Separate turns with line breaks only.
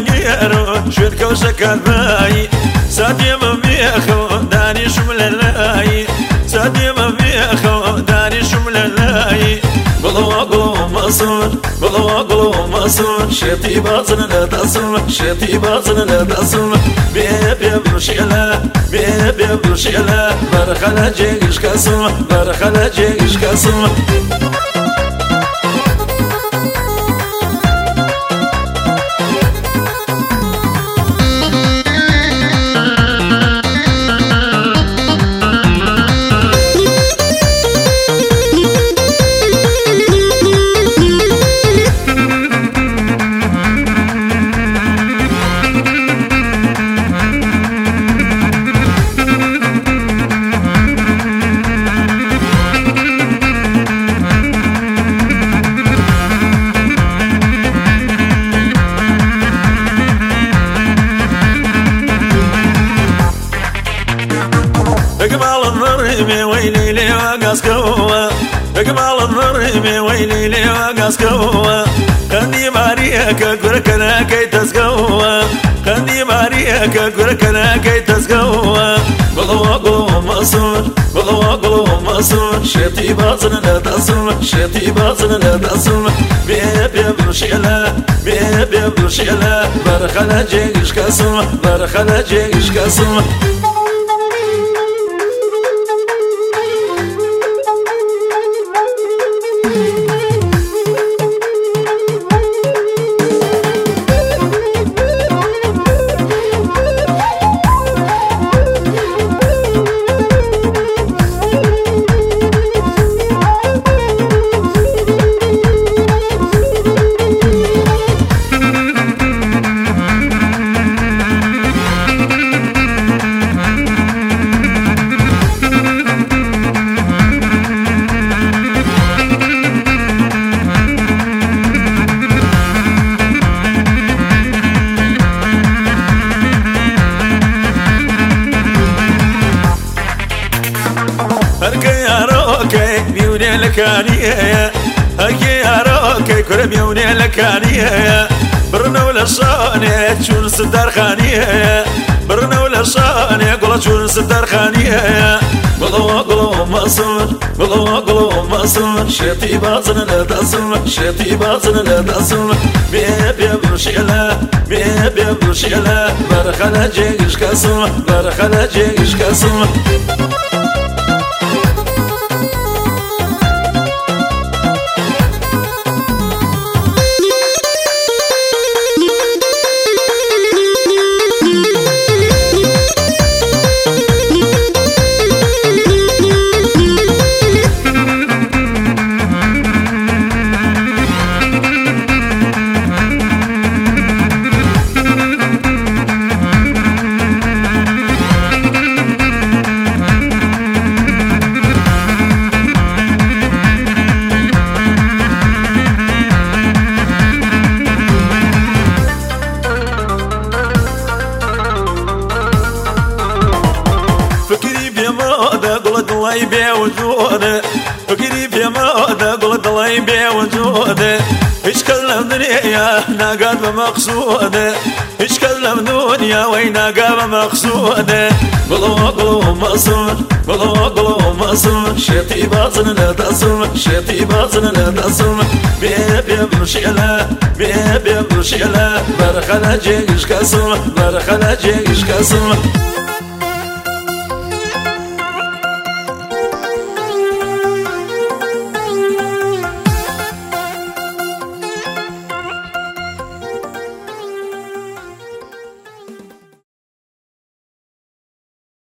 گێرۆ شوێن کەوشەکان بایی سادێمە بێخەوە دانیشم لە لایی سادێمە بێخەوە دانیشم لە لایی گوڵەوە گوڵەوە مەسوور گوڵەوە گوڵەوە مەسوور شێتی بازن لە دەسم شێتی بازن لە دەسم بێ بێ بڕشێلە بێ بێ بڕشێلە بەرخە لە جێگیش کەسم بەرخە لە جێگیش کەسم اقبال الضريمي ويلي لي وقاسكوه اقبال الضريمي ويلي لي وقاسكوه خندي ماريك كركنا كي تسقوه خندي ماريك كركنا كي تسقوه قلوه قلوه مأسور قلوه قلوه مأسور شيتي بازن لا تصم شيتي بازن لا تصم بيبي برشيلة بيبي برشيلة برخلا جيش كسم برخلا جيش كسم لكانية هكي هروكي كل بيوني لكانية برنا ولا شاني تشون الصدار خانية برنا ولا شاني قول تشون الصدار خانية قلوه قلوه مأسور قلوه قلوه مأسور شيتي بازن لا تصم شيتي بازن لا تصم بيبي برشيلة بيبي برشيلة برخلا جيش كسم برخلا جيش كسم الله يبيع وجوده فقريب يا موده قلت الله يبيع وجوده ايش كلم دنيا ناقاد بمقصوده ايش كلم دنيا وين ناقاد بمقصوده قلوه قلوه مأسور قلوه قلوه مأسور شيتي بازن لا تصم شيتي بازن لا تصم بيبي برشيلة بيبي برشيلة برخلا جيش كسم برخلا جيش كسم